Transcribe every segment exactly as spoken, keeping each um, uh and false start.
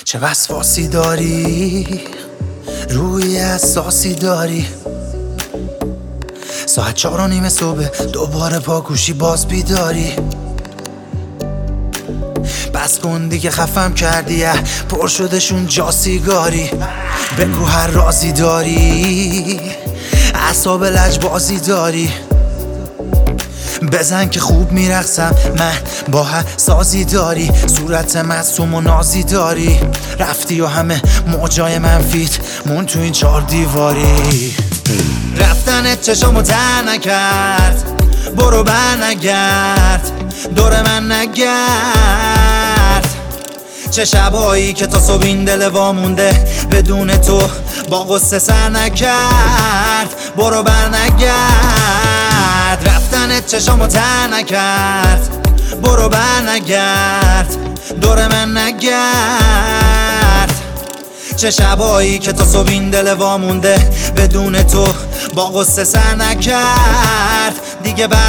چه وسواسی داری، روی اساسی داری. ساعت چار و نیم صبح دوباره پاکوشی باز بیداری. بس کن دیگه خفم کردی، پر شدشون جا سیگاری. بگو هر رازی داری، اعصاب لجبازی داری. بزن که خوب میرقصم من، با هر سازی داری. صورت معصوم و نازی داری. رفتی و همه موجای منفیت مون تو این چار دیواری. رفتنت چشامو تر نکرد، برو بر نگرد، دور من نگرد. چه شبایی که تا صبح این دل وامونده بدون تو با غصه سر نکرد. برو بر نگرد، رفتنت چشامو تر نکرد، برو بر نگرد، دور من نگرد. چه شبایی که تا صبح این دل وامونده بدون تو با غصه سر نکرد. دیگه بر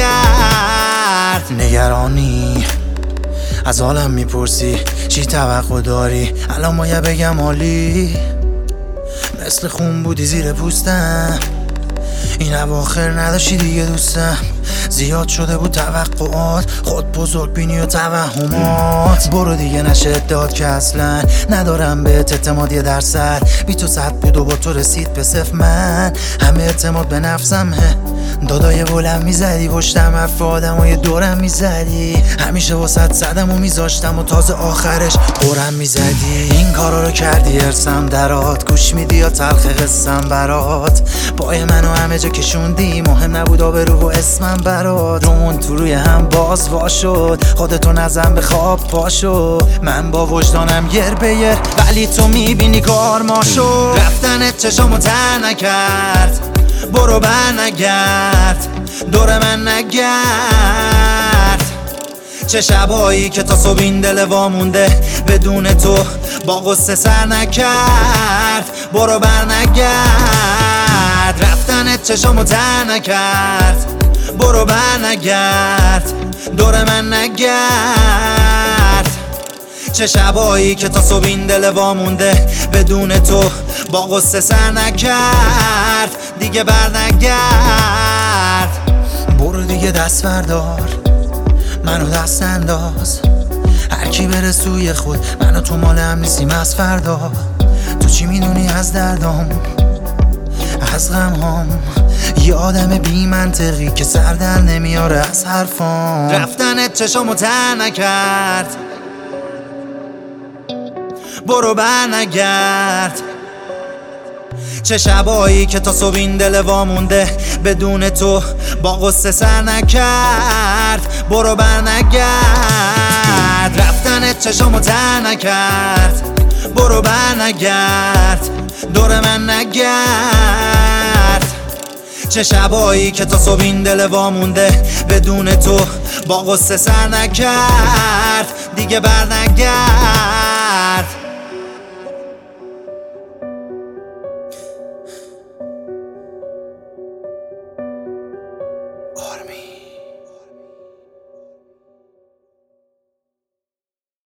نگرد. نگرانی از حالم میپرسی، چی توقع داری؟ الان باید بگم عالی، مثل خون بودی زیر پوستم. این اواخر نداشتی دیگه دوستم. زیاد شده بود توقعات، خود بزرگ بینی و توهمات. برو دیگه نشه داد که اصلا ندارم بهت اعتماد یه درصد. بی تو صد بود و با تو رسید به صفر. من همه اعتماد به نفسمه. دادای بلند میزدی پشتم، حرف آدمای دورم میزدی. همیشه واسط صدم و میذاشتم و تازه آخرش قرم میزدی. این کارا رو کردی ارسم درات، گوش میدی یا تلخ قسم برات. پای منو همه جا کشوندی، مهم نبود آبرو و اسمم برات. رومون تو روی هم باز وا شد، خودتو نزن به خواب پاشو. من با وجدانم یر به یر، ولی تو میبینی کار ما شد. رفتنت چشامو تر نکرد، برو بر نگرد، دور من نگرد. چه شبایی که تا صبح این دل وامونده بدون تو با غصه سر نکرد. برو بر نگرد، رفتنت چشامو تر نکرد، برو بر نگرد، دور من نگرد. چه شبایی که تا صبح این دل وامونده بدون تو با غصه سر نکرد. دیگه بر نگرد. برو دیگه دست بردار، منو دست انداز. هر کی بره سوی خود، منو تو مال هم نیستیم از فردا. تو چی میدونی از دردام، از غمهام؟ یه آدم بی منطقی که سر در نمیاره از حرفام. رفتنت چشامو تر نکرد، برو بر نگرد. چه شبایی که تا صبح این دل وامونده بدون تو با غصه سر نکرد. برو بر نگرد، رفتنت چشامو تر نکرد، برو بر نگرد، دور من نگرد. چه شبایی که تا صبح این دل وامونده بدون تو با غصه سر نکرد. دیگه بر نگرد.